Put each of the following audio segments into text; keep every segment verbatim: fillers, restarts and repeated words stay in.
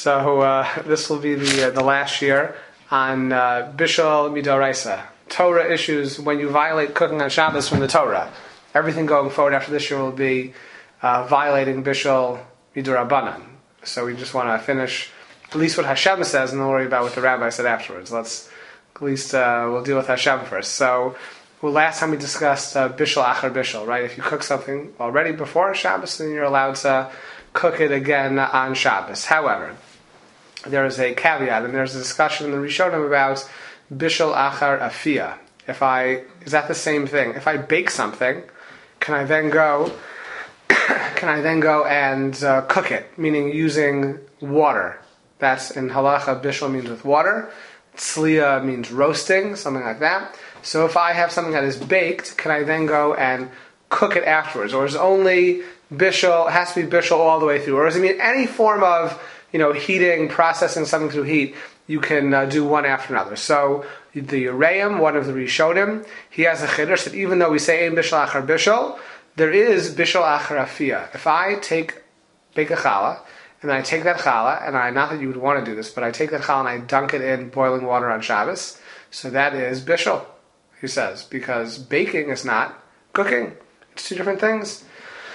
So uh, this will be the uh, the last year on uh, Bishul Midoraisa. Torah issues when you violate cooking on Shabbos from the Torah. Everything going forward after this year will be uh, violating Bishul Midorabanan. So we just want to finish at least what Hashem says, and then worry about what the rabbi said afterwards. Let's at least uh, we'll deal with Hashem first. So well, last time we discussed uh, Bishul Achar Bishul, right? If you cook something already before Shabbos, then you're allowed to cook it again on Shabbos. However, there is a caveat, and there's a discussion in the Rishonim about Bishul Achar Afia. If I is that the same thing? If I bake something, can I then go? can I then go and uh, cook it? Meaning using water. That's in halacha. Bishul means with water. Tzliya means roasting, something like that. So if I have something that is baked, can I then go and cook it afterwards, or is it only bishul? It has to be bishul all the way through, or does it mean any form of you know heating, processing something through heat? You can uh, do one after another. So the Yereim, one of the Rishonim, he has a chiddush that even though we say ein bishul achar bishul, there is bishul achar afia. If I take bake a challah, and then I take that challah, and I not that you would want to do this, but I take that challah and I dunk it in boiling water on Shabbos, so that is bishul, he says, because baking is not cooking. It's two different things.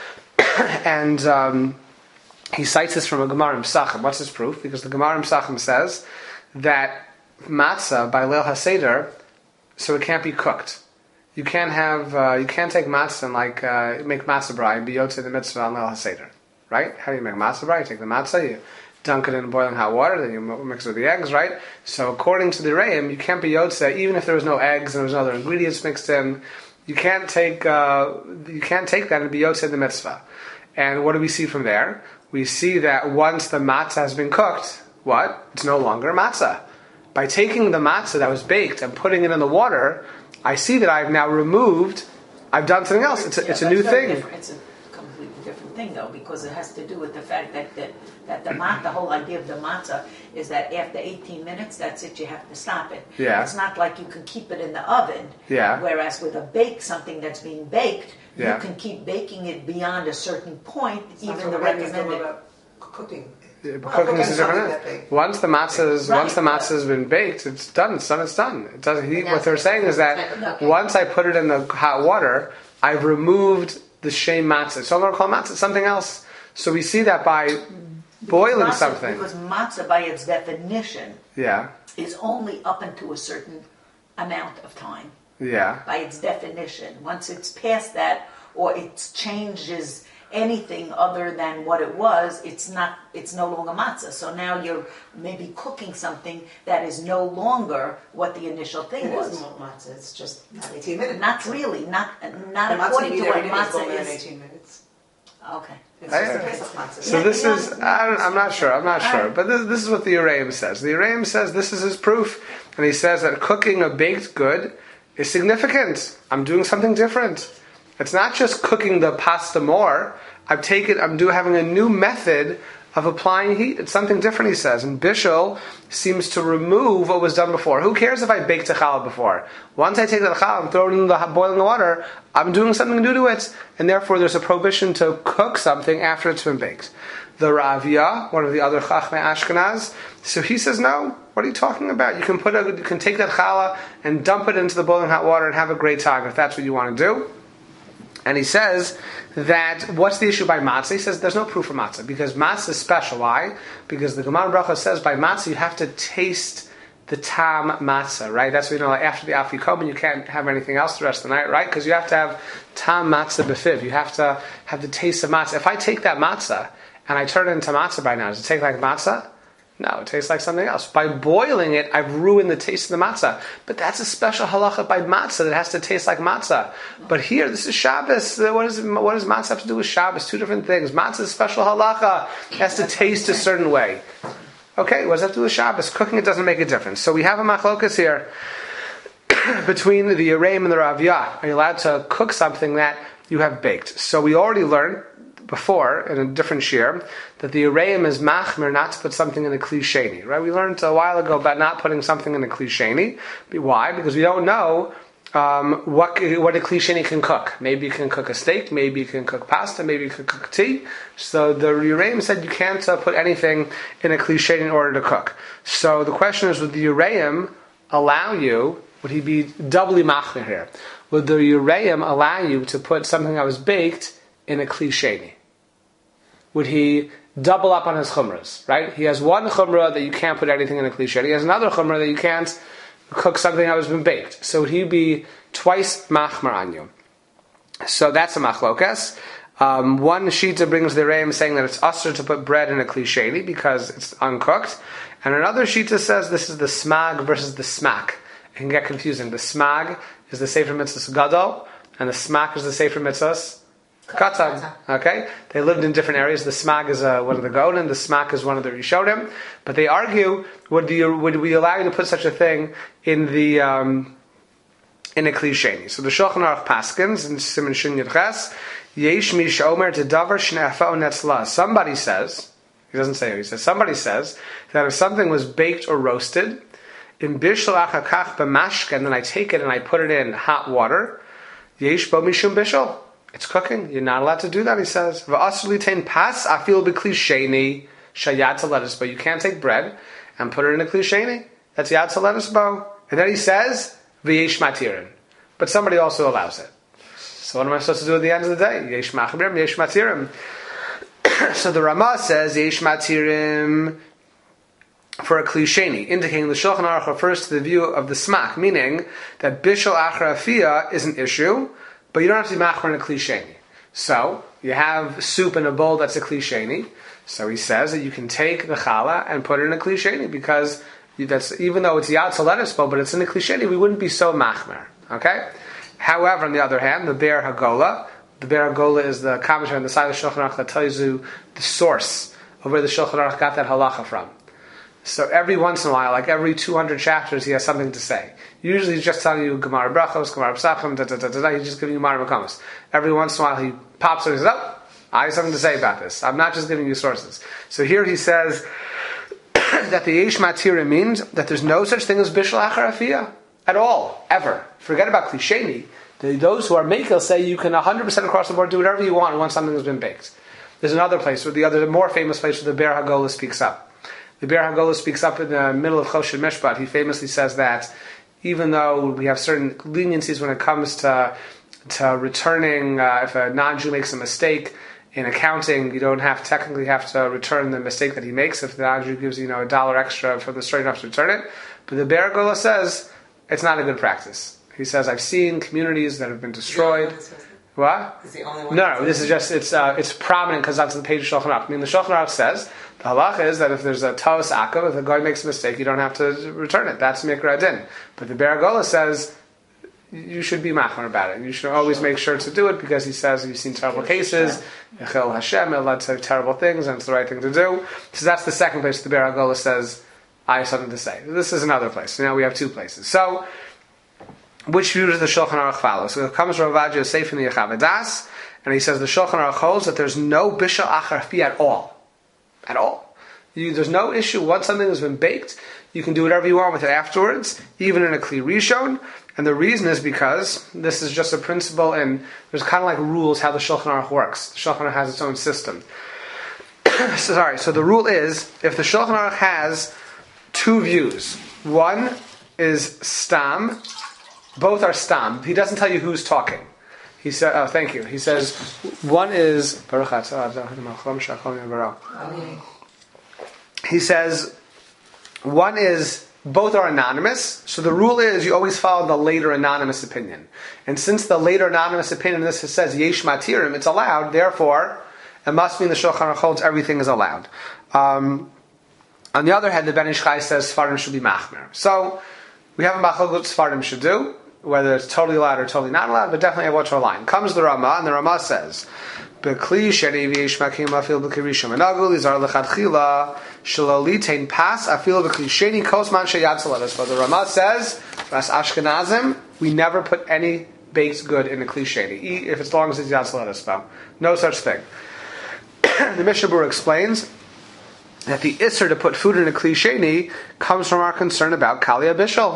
and um, he cites this from a Gemara in Pesachim. What's his proof? Because the Gemara in Pesachim says that matzah by Leil HaSeder, so it can't be cooked. You can't have, uh, you can't take matzah and like uh, make matzah brai and be yotzei the mitzvah on Leil HaSeder, right? How do you make matzah brai? You take the matzah, you dunk it in boiling hot water, then you mix it with the eggs, right? So according to the Reim, you can't be yotzei even if there was no eggs and there was no other ingredients mixed in. You can't take, uh, you can't take that and be yotzei the mitzvah. And what do we see from there? We see that once the matzah has been cooked, what? It's no longer matzah. By taking the matzah that was baked and putting it in the water, I see that I've now removed, I've done something else. It's a, yeah, it's a new thing. Different. It's a completely different thing, though, because it has to do with the fact that that, that the matzah, the whole idea of the matzah is that after eighteen minutes, that's it, you have to stop it. Yeah. It's not like you can keep it in the oven. Yeah. Whereas with a bake, something that's being baked, yeah. you can keep baking it beyond a certain point, it's even the recommended. Cooking. Yeah, well, cooking is different. different. Once the matzah is right. once the matzah has been baked, it's done. It's done. It's done. It doesn't. He, what they're saying is that okay. once I put it in the hot water, I've removed the shame matzah. So I'm going to call matzah something else. So we see that by boiling matzah, something. Because matzah, by its definition, yeah, is only up into a certain amount of time. Yeah. By its definition, once it's past that, or it changes anything other than what it was, it's not. It's no longer matzah. So now you're maybe cooking something that is no longer what the initial thing it was. It isn't matzah. It's just not eighteen minutes. Not really. Not not the according to what matzah is. is. eighteen minutes. Okay. It's I, just a piece of matzah. So yeah, this yeah, is. I don't, I'm not sure. I'm not sure. Right. But this this is what the Yereim says. The Yereim says this is his proof, and he says that cooking a baked good is significant. I'm doing something different. It's not just cooking the pasta more. I've taken, I'm do having a new method of applying heat. It's something different, he says. And Bishul seems to remove what was done before. Who cares if I baked a challah before? Once I take that challah and throw it in the boiling water, I'm doing something new to it. And therefore there's a prohibition to cook something after it's been baked. The Ravia, one of the other Chachmei Ashkenaz, so he says, no, what are you talking about? You can put a, you can take that challah and dump it into the boiling hot water and have a great time if that's what you want to do. And he says that, what's the issue by matzah? He says there's no proof for matzah, because matzah is special. Why? Because the Gemara Bracha says by matzah you have to taste the tam matzah, right? That's what you know, like after the afikomen you can't have anything else the rest of the night, right? Because you have to have tam matzah befiv. You have to have the taste of matzah. If I take that matzah and I turn it into matzah by now, does it taste like matzah? No, it tastes like something else. By boiling it, I've ruined the taste of the matzah. But that's a special halacha by matzah that has to taste like matzah. But here, this is Shabbos. What, is, what does matzah have to do with Shabbos? Two different things. Matzah is special halacha. It has to taste a certain way. Okay, what does that have to do with Shabbos? Cooking it doesn't make a difference. So we have a machlokas here between the Yereim and the Raviyah. Are you allowed to cook something that you have baked? So we already learned before in a different shir that the Yereim is machmer not to put something in a kli sheni, right? We learned a while ago about not putting something in a kli sheni. Why? Because we don't know um, what what a Kli Sheni can cook. Maybe you can cook a steak, maybe you can cook pasta, maybe you can cook tea. So the Uraim said you can't uh, put anything in a Kli Sheni in order to cook. So the question is, would the Uraim allow you, would he be doubly machmir here? Would the Uraim allow you to put something that was baked in a Kli Sheni? Would he double up on his chumras, right? He has one chumrah that you can't put anything in a Kli Sheni. He has another chumrah that you can't cook something that has been baked. So would he be twice machmir on you? So that's a machlokas. Um, one shita brings the Reim saying that it's usher to put bread in a Kli Sheni because it's uncooked. And another shita says this is the smag versus the smack. It can get confusing. The smag is the Sefer Mitzvahs Gadol, and the smack is the Sefer Mitzvahs Katan. Okay? They lived in different areas. The smag is uh, one of the Golan, the smack is one of the Rishonim. But they argue, would, the, would we allow you to put such a thing in the um, in a Kli Sheni? So the Shulchan Aruch Paskins, in Siman Shin Yud Ches, Yesh Mish Omer to Davar Shne'afa'u Netzla. Somebody says, he doesn't say who, he says, somebody says that if something was baked or roasted, in bishul achakach b'mashka, and then I take it and I put it in hot water, yesh bo mishum bishul. It's cooking. You're not allowed to do that, he says. V'asur litain pas afil b'kli sheni shayat lettuce, but you can't take bread and put it in a kli sheni. That's yad lettuce bow. And then he says v'yesh matirin, but somebody also allows it. So what am I supposed to do at the end of the day? Yesh machbirim, yesh matirim. So the Ramah says yesh matirim for a Kli Sheni, indicating the Shulchan Aruch refers to the view of the smak, meaning that bishul achra afiyah is an issue, but you don't have to be machmer in a Kli Sheni. So you have soup in a bowl that's a Kli Sheni. So he says that you can take the challah and put it in a Kli Sheni because that's, even though it's yad lettuce bowl, but it's in a Kli Sheni, we wouldn't be so machmer. Okay. However, on the other hand, the Be'er Hagola, the Be'er Hagola is the commentary on the side of the Shulchan Aruch that tells you the source of where the Shulchan Aruch got that halacha from. So every once in a while, like every two hundred chapters, he has something to say. Usually he's just telling you Gemara Brachos, Gemara Psachim, da da da da da. He's just giving you Gemara Makamas. Every once in a while he pops and he says, oh, I have something to say about this. I'm not just giving you sources. So here he says that the Yesh Matira means that there's no such thing as Bishul Achar Afiyah at all, ever. Forget about Kli Sheni. Those who are Mekel say you can one hundred percent across the board do whatever you want once something has been baked. There's another place, where the other more famous place where the Be'er Hagola speaks up. The Be'er Hagola speaks up in the middle of Choshen Mishpat. He famously says that even though we have certain leniencies when it comes to to returning, uh, if a non-Jew makes a mistake in accounting, you don't have technically have to return the mistake that he makes if the non-Jew gives you, you know, a dollar extra for the straight enough to return it. But the Be'er Hagola says it's not a good practice. He says, I've seen communities that have been destroyed. What? Is the only one no, no, this is just, it's uh, it's prominent because that's on the page of Shulchan Aruch. I mean, the Shulchan Aruch says, the halacha is that if there's a Taos Akav, if a guy makes a mistake, you don't have to return it. That's Mikra Din. But the Be'er Hagola says, you should be machmer about it. You should always make sure to do it because he says you've seen terrible cases, Yechel Hashem, it led to terrible things, and it's the right thing to do. So that's the second place the Be'er Hagola says, I have something to say. This is another place. So now we have two places. So, which view does the Shulchan Aruch follow? So it comes Rav Ovadia Yosef in the Yechavedas, and he says the Shulchan Aruch holds that there's no bishul achar afiyah at all. At all. You, there's no issue. Once something has been baked, you can do whatever you want with it afterwards, even in a Kli Rishon. And the reason is because this is just a principle, and there's kind of like rules how the Shulchan Aruch works. The Shulchan Aruch has its own system. so, sorry, so the rule is, if the Shulchan Aruch has two views, one is stam, both are stam. He doesn't tell you who's talking. He said, oh, thank you. He says, one is, he says, one is, both are anonymous. So the rule is you always follow the later anonymous opinion. And since the later anonymous opinion, this says, yesh matirim, it's allowed, therefore, it must mean the Shulchan Aruch holds everything is allowed. Um, on the other hand, the Ben Ish Chai says, Sfarim should be machmer. So, we have a machlokes Sfarim should do, whether it's totally allowed or totally not allowed, but definitely have what's our line. Comes the Ramah, and the Ramah says, "Bekli sheni v'yesh makim afil b'kirishim anagul izar lechatchila shelo litain pas afil b'kli sheni kosman sheyad saladas." But the Ramah says, for us Ashkenazim, we never put any baked good in a kli sheni, if as long as it's yad saladas. No such thing. The Mishnah Berurah explains that the isser to put food in a kli sheni comes from our concern about kalya bishul.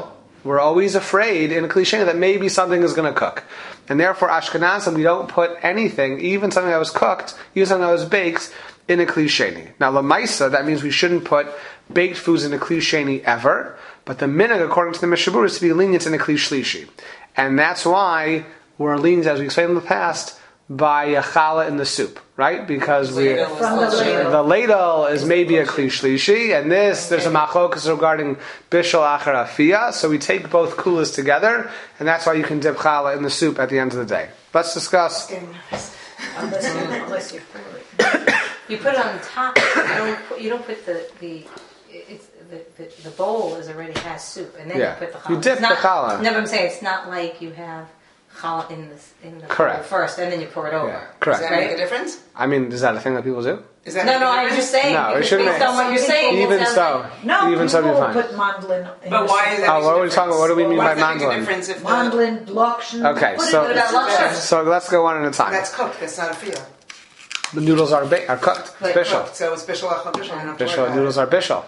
We're always afraid in a Kli Sheni that maybe something is going to cook. And therefore, Ashkenazim, we don't put anything, even something that was cooked, even something that was baked, in a Kli Sheni. Now, Lamaisa, that means we shouldn't put baked foods in a Kli Sheni ever, but the minhag, according to the Mishnah Berurah, is to be lenient in a Kli Shlishi. And that's why we're lenient, as we explained in the past, by a challah in the soup, right? Because we, From the ladle. the ladle is maybe a Kli Shlishi, and this, there's a machlokas regarding Bishul Achar Afiyah, so we take both kulas together, and that's why you can dip challah in the soup at the end of the day. Let's discuss. Unless you, unless you pour it. You put it on top. You don't put, you don't put the the it's the, the, the bowl is already has soup, and then Yeah. you put the challah. You dip It's not, the challah. No, but I'm saying it's not like you have challah in the in the Correct. bowl first, and then you pour it over. Yeah, correct. Does that make a difference? I mean, is that a thing that people do? Is that No, make no, a I'm difference? just saying. No, it because shouldn't based make- on what you're saying, it Even sounds so, like- No, even so, people you're fine. put mandolin in But the why soup. is that? Oh, make what a are we talking about? What do we mean Why by does that make a mandolin? difference if the, Mandolin, lokshen. Okay, put so it in the Lokshen. soup. so let's go one at a time. that's cooked? That's not a fiyah. The noodles are ba- are cooked. Like It's bishul. Cooked, so it's bishul achal bishul. I don't have to worry Bishul about noodles it. are bishul.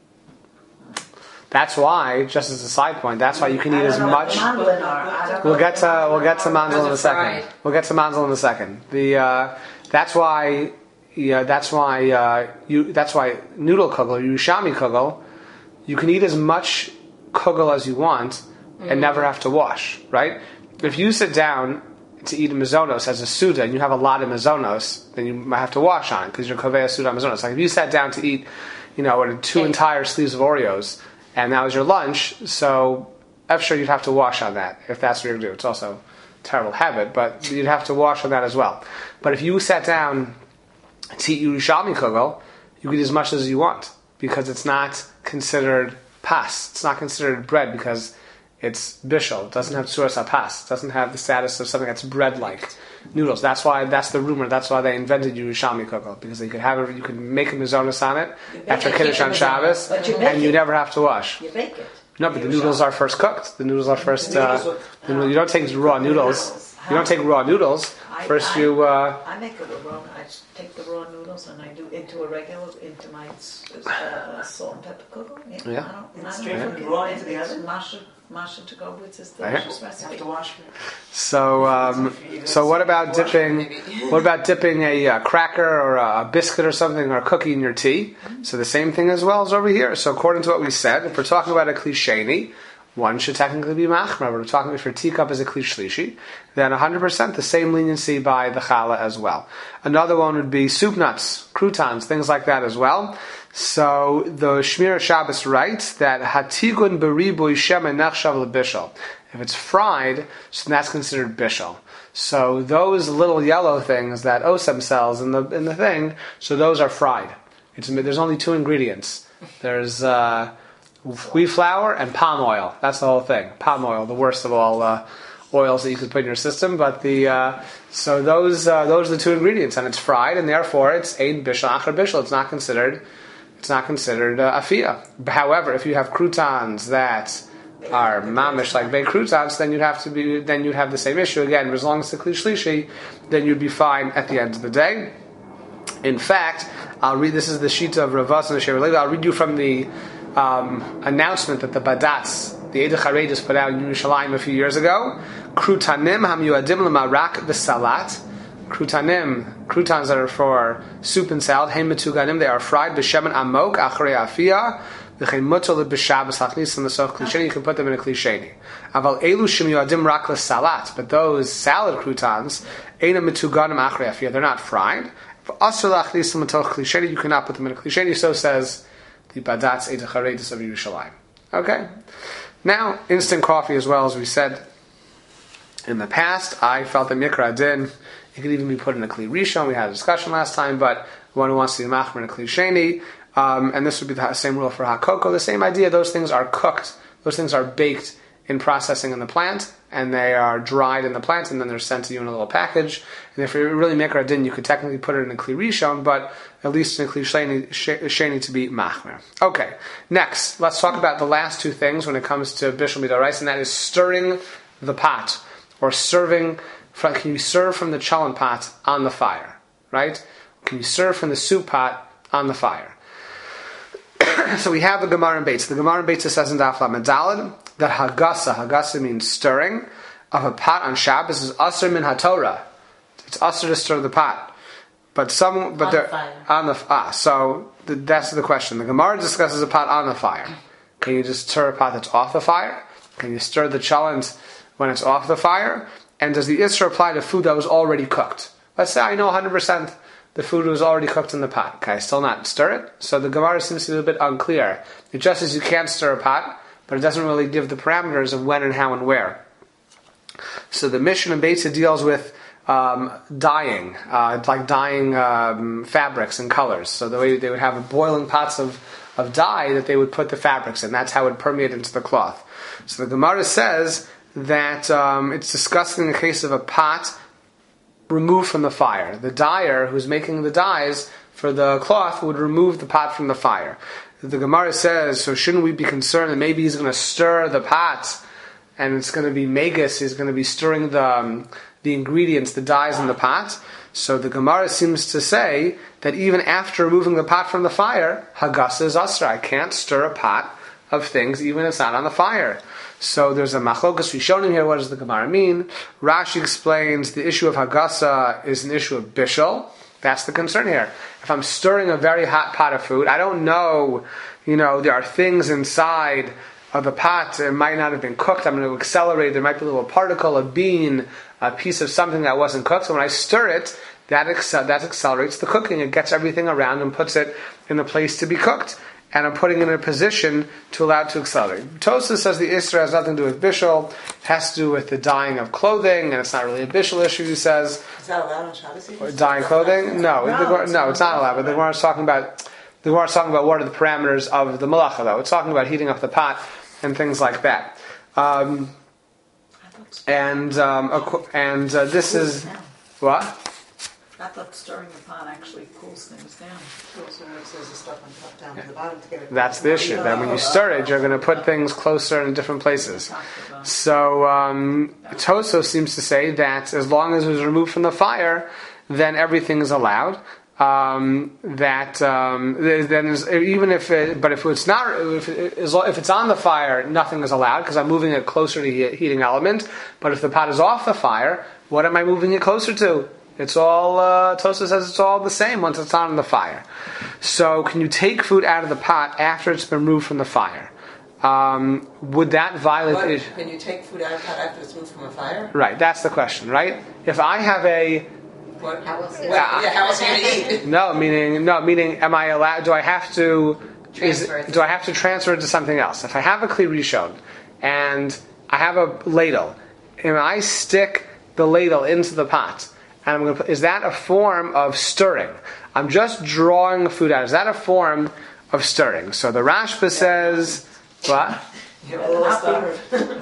That's why, just as a side point, that's why you can eat I as don't know what much. mandolin are. I don't We'll know. get to we'll get to mandel in a Those are second. fried. We'll get to mandel in a second. The uh, that's why yeah that's why uh, you that's why noodle kugel, Yerushalmi kugel, you can eat as much kugel as you want and never have to wash. Right? If you sit down to eat a mizonos as a suda and you have a lot of mizonos, then you might have to wash on it because you're kovei suda mizonos. Like if you sat down to eat, you know, what, two entire sleeves of Oreos and that was your lunch, so I'm sure you'd have to wash on that if that's what you're going to do. It's also a terrible habit, but you'd have to wash on that as well. But if you sat down to eat Yerushalmi kugel, you can eat as much as you want because it's not considered pas. It's not considered bread because it's bishul. It doesn't have tsuras hapas. It doesn't have the status of something that's bread-like noodles. That's why that's the rumor. That's why they invented Yerushalmi kugel because they could have it. You could make a mizonos on it after it. Kiddush You on make it. Shabbos, But you make and you it. never have to wash. You bake it. No, but the noodles are first cooked. The noodles are first. Uh, the noodle- you don't take raw noodles. You don't take raw noodles. I- First, I- you. Uh, I make it with raw. I just take the raw noodles and I do into a regular, into my uh, salt and pepper kugel. Yeah. Yeah. I don't, I It's don't straight cook from it. raw into the It's oven? Masha, Masha to go with this I hear. delicious You have recipe. to wash it. so, um, so what about dipping? What about dipping a uh, cracker or a biscuit or something or a cookie in your tea? So the same thing as well as over here. So according to what we said, if we're talking about a Kli Sheni, one should technically be machmer. We're talking if your teacup is a Kli Shlishi, then one hundred percent the same leniency by the challah as well. Another one would be soup nuts, croutons, things like that as well. So the Shmir Shabbos writes that hatigun beriboy shemen nechshav lebishol. If it's fried, so that's considered bishol. So those little yellow things that Osem sells in the in the thing, so those are fried. It's, there's only two ingredients. There's uh, wheat flour and palm oil. That's the whole thing. Palm oil, the worst of all uh, oils that you could put in your system. But the uh, so those uh, those are the two ingredients, and it's fried, and therefore it's ein bishul achar bishul. It's not considered it's not considered uh, afiyah. However, if you have croutons that are mamish like baked croutons, then you'd have to be then you'd have the same issue again. But as long as it's a Kli Shlishi, then you'd be fine at the end of the day. In fact, I'll read. This is the Shita of Ravas and the Shever Levi. I'll read you from the um, announcement that the Badatz, the Eidach HaReidus, put out in Yerushalayim a few years ago. Croutanim hamyuadim l'marak v'salat. Croutanim, croutons that are for soup and salad. Hein metuganim, they are fried b'shemen amok achrei afiyah. V'chein mutal b'shabbos hachnis and the soch Kli Sheni. You can put them in a Kli Sheni. Aval elu shemiyuadim rak l'salat. But those salad croutons, eina metuganim achrei afiyah. They're not fried. You cannot put them in a Kli Sheni. So says the Badatz Eidach HaReidus of Yerushalayim. Okay. Now, instant coffee as well, as we said in the past. I felt that Mikra Din, it could even be put in a Kli Rishon. We had a discussion last time, but one who wants to be machmer in a Kli Sheni, um, and this would be the same rule for hakoko. The same idea. Those things are cooked. Those things are baked in processing in the plant, and they are dried in the plant, and then they're sent to you in a little package. And if you really make a din, you could technically put it in a Kli Rishon, but at least in a Kli Sheni, sheni to be machmer. Okay, next, let's talk about the last two things when it comes to bishul midaraisa, and that is stirring the pot, or serving. From, can you serve from the challah pot on the fire? Right? Can you serve from the soup pot on the fire? So we have the Gemara in Beitz. The Gemara in Beitz says in Daf Lamed Daled, that hagasa, hagasa means stirring, of a pot on Shabbos is asr min haTorah. It's asr to stir the pot. But some, but On they're the fire. on the ah. So the, that's the question. The Gemara discusses a pot on the fire. Can you just stir a pot that's off the fire? Can you stir the cholent when it's off the fire? And does the Isra apply to food that was already cooked? Let's say I know one hundred percent the food was already cooked in the pot. Can I still not stir it? So the Gemara seems to be a bit unclear. It just says you can't stir a pot, but it doesn't really give the parameters of when and how and where. So the Mishnah in Beitza deals with um, dyeing, uh, like dyeing um, fabrics and colors. So the way they would have boiling pots of, of dye that they would put the fabrics in. That's how it would permeate into the cloth. So the Gemara says that um, it's discussing the case of a pot removed from the fire. The dyer who's making the dyes for the cloth would remove the pot from the fire. The Gemara says, so shouldn't we be concerned that maybe he's going to stir the pot and it's going to be megas, he's going to be stirring the um, the ingredients, the dyes in the pot? So the Gemara seems to say that even after removing the pot from the fire, hagasa is asra. I can't stir a pot of things even if it's not on the fire. So there's a machlokas rishonim here. What does the Gemara mean? Rashi explains the issue of hagasa is an issue of bishul. That's the concern here. If I'm stirring a very hot pot of food, I don't know, you know, there are things inside of the pot. It might not have been cooked. I'm going to accelerate. There might be a little particle, a bean, a piece of something that wasn't cooked. So when I stir it, that accel- that accelerates the cooking. It gets everything around and puts it in a place to be cooked. And I'm putting it in a position to allow it to accelerate. Tosfos says the Isra has nothing to do with bishul, has to do with the dyeing of clothing, and it's not really a bishul issue, he says. Is that allowed on Shabbos? even? Dyeing clothing? No, No, the, Gemara- it's no, not. it's not allowed. But the Gemara is talking about the Gemara is talking about what are the parameters of the malacha, though. It's talking about heating up the pot and things like that. Um, and um, ac- and uh, this is what? I thought stirring the pot actually cools things down. Also, it says the stuff on top down to the bottom to get it. That's the issue. That when you stir it, you're going to put things closer in different places. Talked about. So um, Toso seems to say that as long as it was removed from the fire, then everything is allowed. Um, that um, then there's, even if it, but if it's not, if, it, if it's on the fire, nothing is allowed because I'm moving it closer to the heating element. But if the pot is off the fire, what am I moving it closer to? It's all, uh, Tosa says it's all the same once it's on the fire. So can you take food out of the pot after it's been removed from the fire? Um, would that violate... What? It? Can you take food out of pot after it's moved from a fire? Right, that's the question, right? If I have a... What? How else- What- yeah, how else are you going to eat? No, meaning, no, meaning, am I allowed, do I have to... Is, Transfer it. do I have to transfer it to something else? If I have a kli rishon and I have a ladle, and I stick the ladle into the pot, and I'm going to put, is that a form of stirring? I'm just drawing food out. Is that a form of stirring? So the Rashba says, what? You have a little stuff.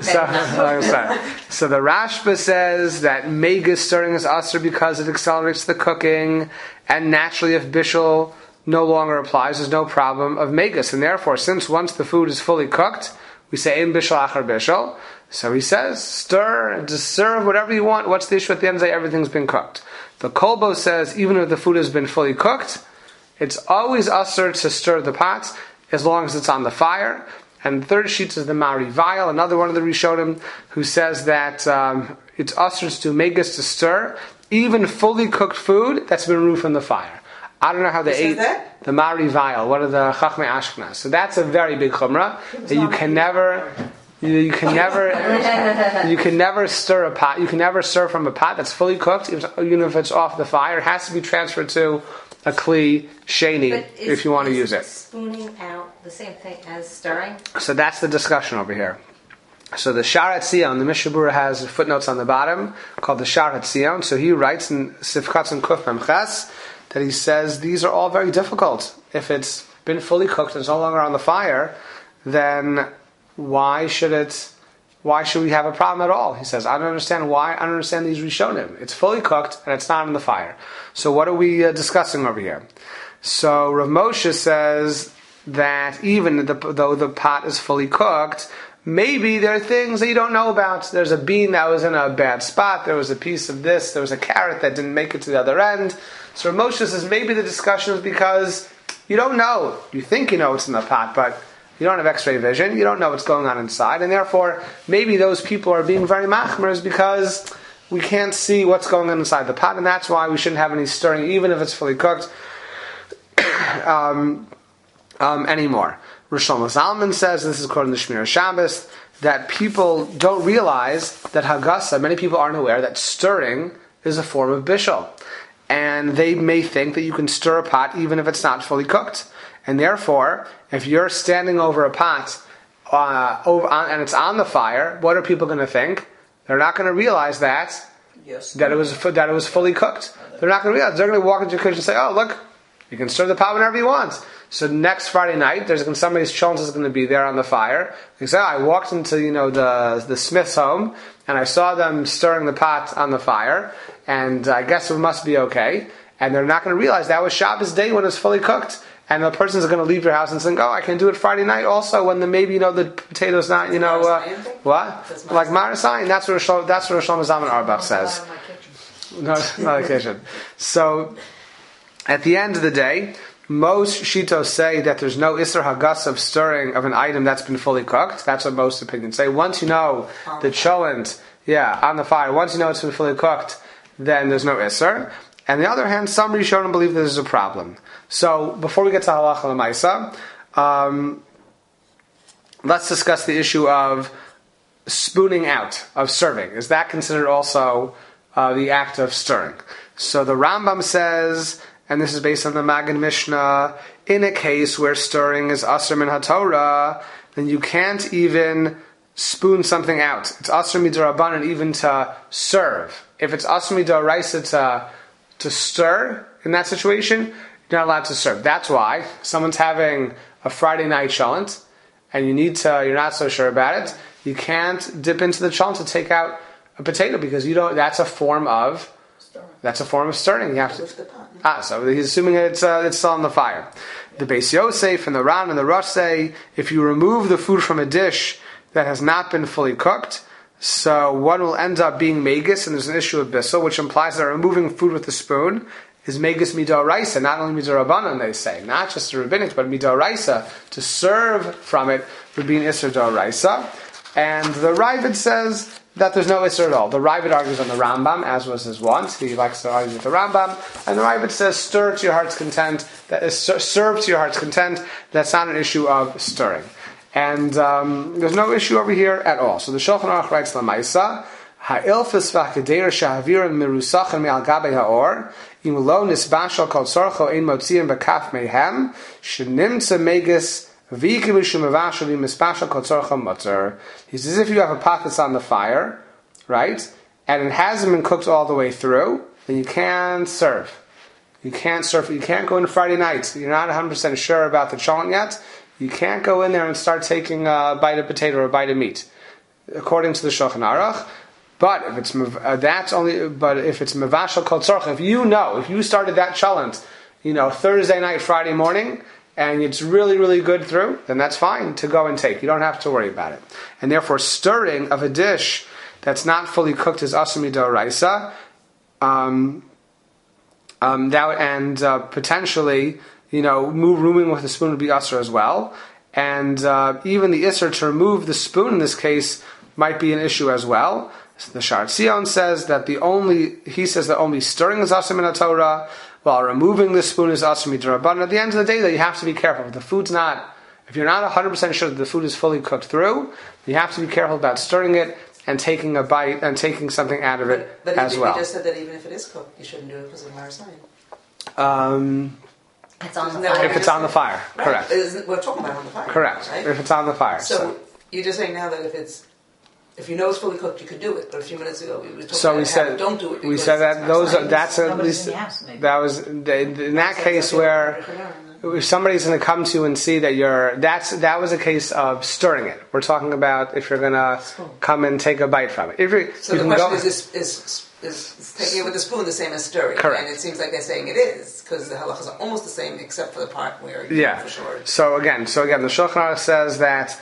So, so the Rashba says that mega stirring is usher because it accelerates the cooking, and naturally if bishul no longer applies, there's no problem of megas. And therefore, since once the food is fully cooked, we say in bishul achar bishul. So he says, stir, just serve whatever you want. What's the issue at the end of the day? Everything's been cooked. The Kolbo says, even if the food has been fully cooked, it's always usher to stir the pot as long as it's on the fire. And the third sheet is the Mari Vial, another one of the Rishonim, who says that um, it's usher to megas to stir even fully cooked food that's been removed from the fire. I don't know how they Who says ate that? the Mari Vial, one of the Chachmei Ashkenaz. So that's a very big chumrah that you can never... You, you can never, you can never stir a pot. You can never stir from a pot that's fully cooked, even if it's off the fire. It has to be transferred to a kli sheni But is- if you want to is use it. Spooning out the same thing as stirring? So that's the discussion over here. So the Sharat Sion, the Mishabura has footnotes on the bottom called the Sharat Sion. So he writes in Sifkatz and Kuf Memches that he says these are all very difficult. If it's been fully cooked and it's no longer on the fire, then why should it? Why should we have a problem at all? He says, I don't understand why. I don't understand these Rishonim. It's fully cooked and it's not on the fire. So what are we uh, discussing over here? So Rav Moshe says that even the, though the pot is fully cooked, maybe there are things that you don't know about. There's a bean that was in a bad spot. There was a piece of this. There was a carrot that didn't make it to the other end. So Rav Moshe says maybe the discussion is because you don't know. You think you know what's in the pot, but You don't have X-ray vision. You don't know what's going on inside, and therefore maybe those people are being very machmers because we can't see what's going on inside the pot, and that's why we shouldn't have any stirring, even if it's fully cooked, um, um, anymore. Rosh Shlomo Zalman says, this is according to Shmir Shabbos, that people don't realize that Hagasa, many people aren't aware that stirring is a form of bishul. And they may think that you can stir a pot even if it's not fully cooked. And therefore, if you're standing over a pot uh, over on, and it's on the fire, what are people going to think? They're not going to realize that Yes. that it was that it was fully cooked. They're not going to realize. They're going to walk into your kitchen and say, "Oh, look, you can stir the pot whenever you want." So next Friday night, there's going somebody's cholent is going to be there on the fire. They say, oh, "I walked into you know the the Smith's home and I saw them stirring the pot on the fire, and I guess it must be okay." And they're not going to realize that was Shabbos day when it was fully cooked. And the person's going to leave your house and think, "Oh, I can do it Friday night also when the maybe you know the potato's not you know uh, what like Marasayan." That's what Rosh- that's what Rosh Hashanah Zalman Auerbach says. No, not a kitchen. So at the end of the day, most shitos say that there's no Isser Hagas of stirring of an item that's been fully cooked. That's what most opinions say. Once you know the cholent, yeah, on the fire, once you know it's been fully cooked, then there's no Isser. And on the other hand, some Rishonim believe this is a problem. So before we get to Halacha L'Maisa, um, let's discuss the issue of spooning out, of serving. Is that considered also uh, the act of stirring? So the Rambam says, and this is based on the Maggid Mishnah, in a case where stirring is Asr min HaTorah, then you can't even spoon something out. It's Asr midrabanan even to serve. If it's Asr midoraisa to to stir in that situation, you're not allowed to serve. That's why someone's having a Friday night cholent, and you need to. You're not so sure about it. You can't dip into the cholent to take out a potato because you don't. That's a form of. That's a form of stirring. You have to. Ah, so he's assuming it's uh, it's still on the fire. The Beis Yosef and the Ran and the Rosh say if you remove the food from a dish that has not been fully cooked, so one will end up being megas, and there's an issue of bissel, which implies that removing food with the spoon is megas midoraisa, not only midorabanan, they say, not just the rabbinic, but midoraisa. To serve from it would be an isser doraisa. And the Ravid says that there's no isser at all. The Ravid argues on the Rambam, as was his wont. He likes to argue with the Rambam. And the Ravid says, stir to your heart's content, that is, serve to your heart's content. That's not an issue of stirring. And um, there's no issue over here at all. So the Shulchan Aruch writes Lamaisa, Ha'ilfis v'ha'keder sha'avirim mirusachan me'al gabei ha'or, im lo nisbashal kol tzorcho ein motziim b'kaf mehem, shenimtza megas v'yikimishu mevashal im nisbashal kol tzorcho mutter. He says, if you have a pot that's on the fire, right, and it hasn't been cooked all the way through, then you can't serve. You can't serve. You can't go in Friday night. You're not one hundred percent sure about the cholent yet. You can't go in there and start taking a bite of potato or a bite of meat, according to the Shulchan Aruch. But if it's uh, that's only. But if it's mevashal kol tzorcha, if you know, if you started that cholent, you know, Thursday night, Friday morning, and it's really, really good through, then that's fine to go and take. You don't have to worry about it. And therefore, stirring of a dish that's not fully cooked is asur midoraisa. Um, um, that and uh, potentially. You know, move rooming with the spoon would be usher as well. And uh, even the isser to remove the spoon in this case might be an issue as well. So the Shar Tzion says that the only, he says that only stirring is usher min Torah, while removing the spoon is usher midrabanan. At the end of the day, though, you have to be careful. If the food's not, if you're not one hundred percent sure that the food is fully cooked through, you have to be careful about stirring it and taking a bite and taking something out of it but, but as you, well. But you just said that even if it is cooked, you shouldn't do it because of Marasayan. Um... It's on the Isn't that fire. what If it's on the fire, Right. correct. Isn't- We're talking about on the fire. Correct. Right? If it's on the fire. So, So, you're just saying now that if it's, if you know it's fully cooked, you could do it. But a few minutes ago, we were talking so about we how said don't do it. we because said that it's those are, Marasayan. that's at Nobody's least in the house, maybe. that was in that case where if somebody's going to come to you and see that you're that's that was a case of stirring it. We're talking about if you're going to come and take a bite from it. If you're, So you the can question go, is, is, is, is, is taking it with a spoon the same as stirring? Correct. And it seems like they're saying it is, because the halachas are almost the same, except for the part where you yeah. know for sure. So again, so again, the Shulchan Aruch says that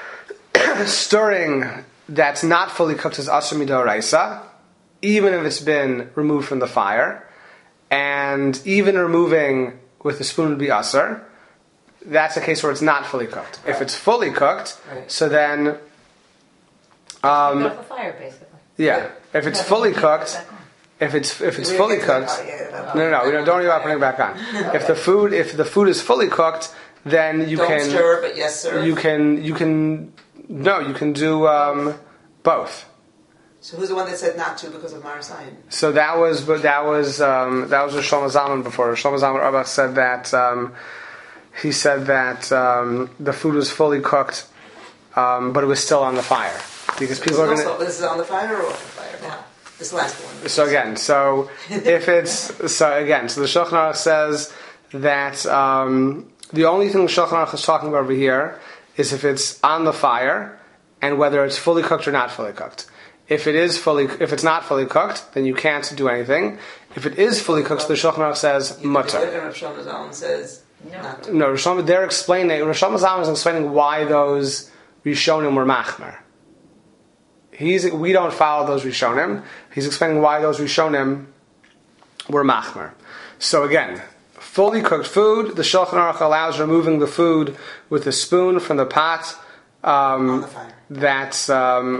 stirring that's not fully cooked is asur midoraisa, even if it's been removed from the fire, and even removing with the spoon would be asur. that's a case where it's not fully cooked. If it's fully cooked, Right. so then, um, Go off the fire, basically. yeah, if it's fully cooked, if it's if it's We fully didn't get to cooked, that part yet, about- no, no, no, we don't, don't worry about putting it back on. If the food if the food is fully cooked, then you Don't can stir, but yes, sir. you can you can no, you can do um, both. So who's the one that said not to because of Marasayan? So that was but that was um, that was with Shlomo Zalman before. Shlomo Zalman Auerbach said that um, he said that um, the food was fully cooked, um, but it was still on the fire because people are This is going also- this is on the fire or off the fire now? This last one. to. So again, so if it's so again, so the Shulchan Aruch says that um, the only thing the Shulchan Aruch is talking about over here is if it's on the fire and whether it's fully cooked or not fully cooked. If it is fully, if it's not fully cooked, then you can't do anything. If it is fully cooked, the Shulchan Aruch says You mutter. do it, and Rav Shlomo Zalman says No. not to. No, Rishon, they're explaining. Rishon Zalman is explaining why those Rishonim were machmer. He's we don't follow those Rishonim. He's explaining why those Rishonim were machmer. So again, fully cooked food. The Shulchan Aruch allows removing the food with a spoon from the pot. Um, On the fire. That's um,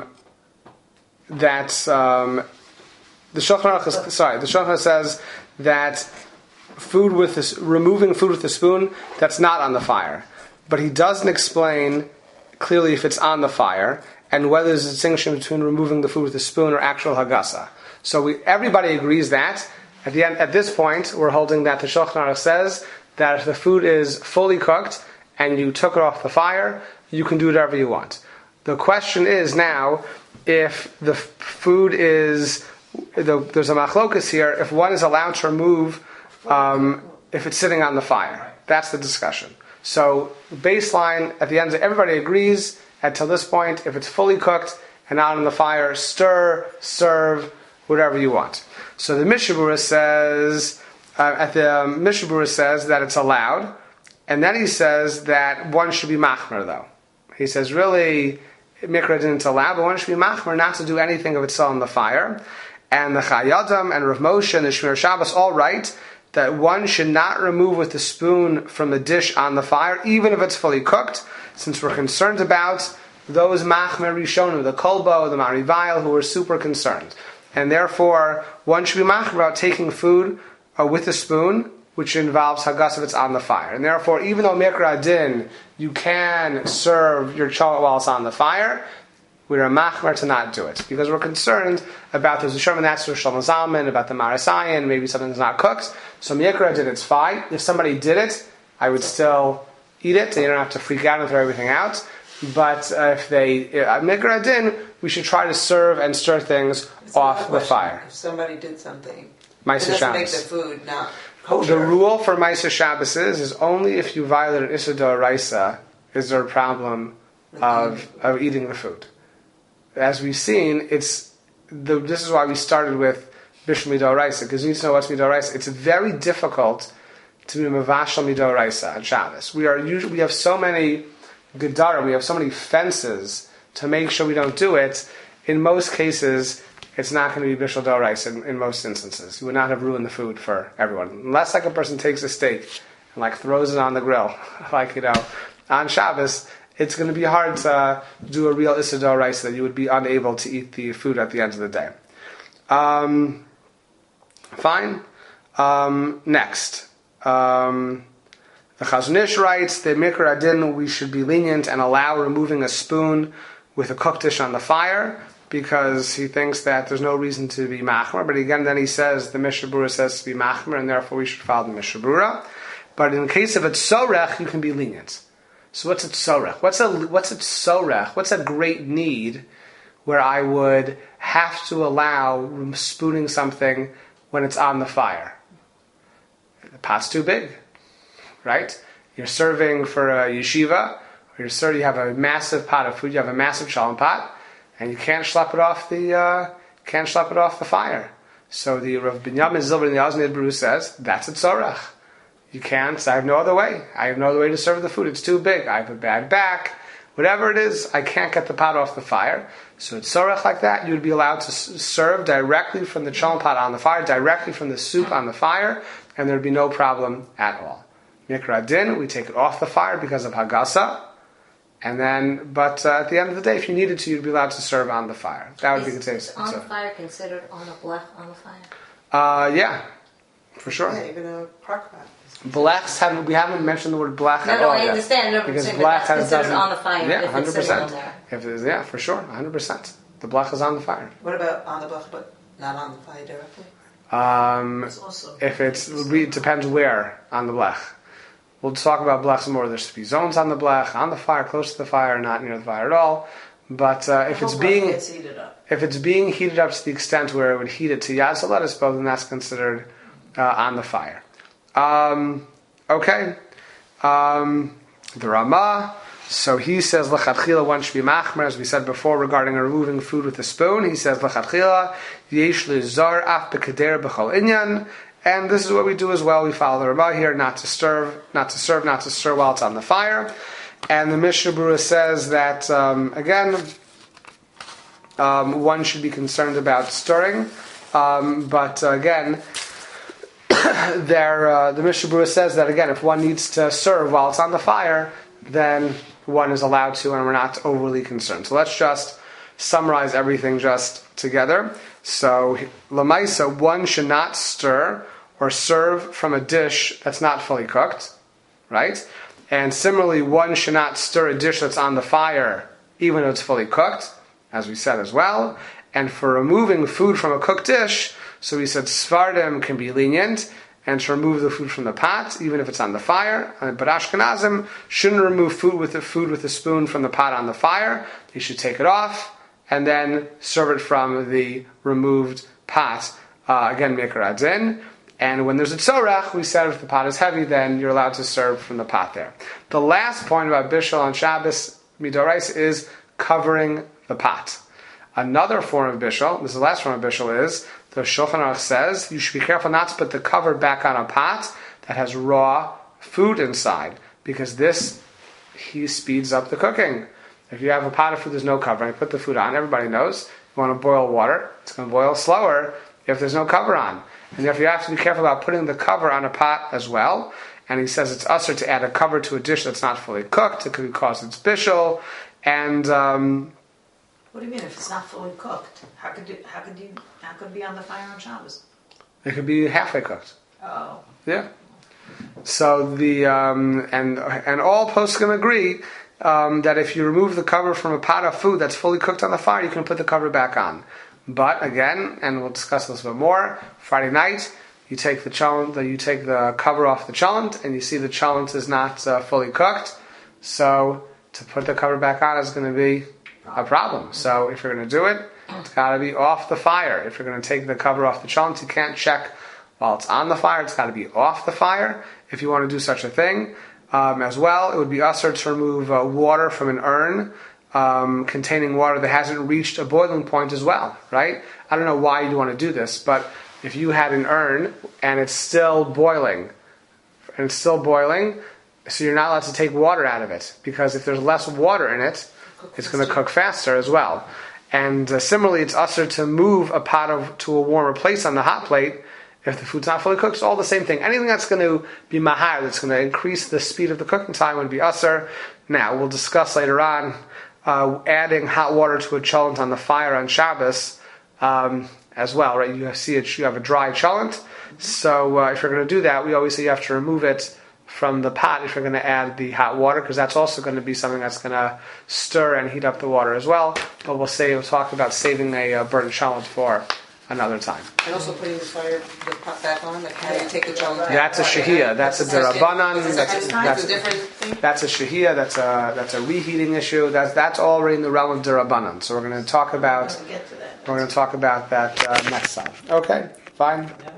that's um, the Shulchan Aruch is, sorry. The Shulchan Aruch says that food with this, removing food with a spoon, that's not on the fire. But he doesn't explain clearly if it's on the fire and whether there's a distinction between removing the food with a spoon or actual hagasa. So we, everybody agrees that at the end, at this point, we're holding that the Shulchan Aruch says that if the food is fully cooked and you took it off the fire, you can do whatever you want. The question is now, if the f- food is, the, there's a machlokas here, if one is allowed to remove um, if it's sitting on the fire. That's the discussion. So baseline, at the end, everybody agrees until this point, if it's fully cooked and not on the fire, stir, serve, whatever you want. So the Mishnah Berurah says, uh, at the um, Mishnah Berurah says that it's allowed, and then he says that one should be machmer though. He says really, Mikra didn't allow, but one should be machmer not to do anything if it's still on the fire. And the Chayadam and Rav Moshe and the Shmir Shabbos all write that one should not remove with the spoon from the dish on the fire, even if it's fully cooked, since we're concerned about those machmer rishonim, the kolbo, the marivayel, who are super concerned. And therefore, one should be machmer about taking food uh, with a spoon, which involves hagas if it's on the fire. And therefore, even though mikra din, you can serve your challah while it's on the fire, we're a machmer to not do it because we're concerned about the Zusham and that's the Shlomo Zalman, about the Marasayan, maybe something's not cooked. So Mikra did it's fine. If somebody did it, I would still eat it. You don't have to freak out and throw everything out. But uh, if they uh, Mikra din, we should try to serve and stir things It's off another the question. fire. If somebody did something, it Ma'aser doesn't make the Shabbos. food not The kosher. rule for Ma'aser Shabbos is, is only if you violate an Issa D'Oraisa is there a problem of of eating the food. As we've seen, it's the, this is why we started with Bishul Midoraisa, because you need to know what's Midoraisa. It's very difficult to be Mavashal Midoraisa on Shabbos. We are usually we have so many Gedarim, we have so many fences to make sure we don't do it. In most cases, it's not going to be Bishul Doraisa in, in most instances. You would not have ruined the food for everyone. Unless like a person takes a steak and like throws it on the grill, like, you know, on Shabbos, it's going to be hard to do a real Isidore rice that you would be unable to eat the food at the end of the day. Um, fine. Um, next. Um, the Chazon Ish writes, the Mikra Adin, we should be lenient and allow removing a spoon with a cooked dish on the fire, because he thinks that there's no reason to be machmer. But again, then he says, the Mishnah Berurah says to be machmer, and therefore we should follow the Mishnah Berurah. But in the case of a tzorech, you can be lenient. So what's a tzorech? What's a what's a tzorech? What's a great need where I would have to allow spooning something when it's on the fire? The pot's too big, right? You're serving for a yeshiva, or you're serving, you have a massive pot of food, you have a massive shalom pot, and you can't schlep it off the uh, can't schlep it off the fire. So the Rav Binyamin Zilber in the Oznei Berurah says that's a tzorech. You can't. I have no other way. I have no other way to serve the food. It's too big. I have a bad back. Whatever it is, I can't get the pot off the fire. So it's tzorech like that. You would be allowed to s- serve directly from the shalom pot on the fire, directly from the soup on the fire, and there would be no problem at all. Mikra Din, we take it off the fire because of Hagasa. And then, but uh, at the end of the day, if you needed to, you'd be allowed to serve on the fire. That would Is, be considered. is on the fire considered on a blech on the fire? Uh, yeah, for sure. Yeah, even a crock pot. Blechs haven't we haven't mentioned the word blech No, at no, all I yet. understand. No, Because but blech that's has considered doesn't. on the fire Yeah, if hundred it's sitting on percent. there. If it is, yeah, for sure, hundred percent. The blech is on the fire. What about on the blech, but not on the fire directly? Um, It's also if it's it depends where on the blech. We'll talk about blechs more. There's to be zones on the blech, on the fire, close to the fire, not near the fire at all. But uh, if the it's whole being blech gets heated up. if it's being heated up to the extent where it would heat it to Yad Saladispo, then that's considered uh, on the fire. Um, okay. Um, the Ramah, so he says L'chatchila one should be machmer, as we said before regarding removing food with a spoon. He says L'chatchila yesh lizar af b'kader b'chol inyan, and this is what we do as well. We follow the Ramah here, not to serve, not to serve, not to stir while it's on the fire. And the Mishnah Berurah says that um, again, um, one should be concerned about stirring, um, but uh, again. There, uh, the Mishnah Berurah says that again, if one needs to serve while it's on the fire, then one is allowed to, and we're not overly concerned. So let's just summarize everything just together. So, Lamaisa, one should not stir or serve from a dish that's not fully cooked, right? And similarly, one should not stir a dish that's on the fire, even though it's fully cooked, as we said as well. And for removing food from a cooked dish, so we said Sfardim can be lenient, and to remove the food from the pot, even if it's on the fire. But Ashkenazim shouldn't remove food with the food with a spoon from the pot on the fire. They should take it off and then serve it from the removed pot. Uh, again, Mikra Adin. And when there's a tzorach, we said if the pot is heavy, then you're allowed to serve from the pot there. The last point about Bishul on Shabbos Midorais is covering the pot. Another form of Bishul, this is the last form of Bishul, is the Shulchan Aruch says you should be careful not to put the cover back on a pot that has raw food inside, because this he speeds up the cooking. If you have a pot of food, there's no cover, and you put the food on, everybody knows you want to boil water, it's going to boil slower if there's no cover on. And therefore you have to be careful about putting the cover on a pot as well. And he says it's usher to add a cover to a dish that's not fully cooked. It could cause its bishul. And um, What do you mean if it's not fully cooked? How could you, how could you, how could it be on the fire on Shabbos? it could be halfway cooked. Oh. Yeah. So the um, and and all posts can agree um, that if you remove the cover from a pot of food that's fully cooked on the fire, you can put the cover back on. But again, and we'll discuss this a bit more, Friday night, you take the cholent, you take the cover off the cholent, and you see the cholent is not uh, fully cooked. So to put the cover back on is going to be a problem. So if you're going to do it, it's got to be off the fire. If you're going to take the cover off the cholent, you can't check while it's on the fire. It's got to be off the fire if you want to do such a thing. Um, as well, it would be usher to remove uh, water from an urn um, containing water that hasn't reached a boiling point as well, right? I don't know why you'd want to do this, but if you had an urn and it's still boiling, and it's still boiling, so you're not allowed to take water out of it, because if there's less water in it, it's going to cook faster as well. And uh, similarly, it's usher to move a pot of, to a warmer place on the hot plate if the food's not fully cooked. It's all the same thing. Anything that's going to be mahar, that's going to increase the speed of the cooking time, would be usher. Now, we'll discuss later on uh, adding hot water to a cholent on the fire on Shabbos um, as well, right? You see it, you have a dry cholent. So uh, if you're going to do that, we always say you have to remove it from the pot if you're going to add the hot water, because that's also going to be something that's going to stir and heat up the water as well. But we'll say we'll talk about saving a uh, burnt cholent for another time. And also putting the fire, the pot back on, like how you take the cholent out. That's a shahiyah. That's a derabanan. That's, That's, that's a that's, different thing. that's a shahiyah. That's a that's a reheating issue. That's that's already in the realm of derabanan. So we're going to talk about We'll get to that. we're going to talk about that uh, next time. Okay, fine.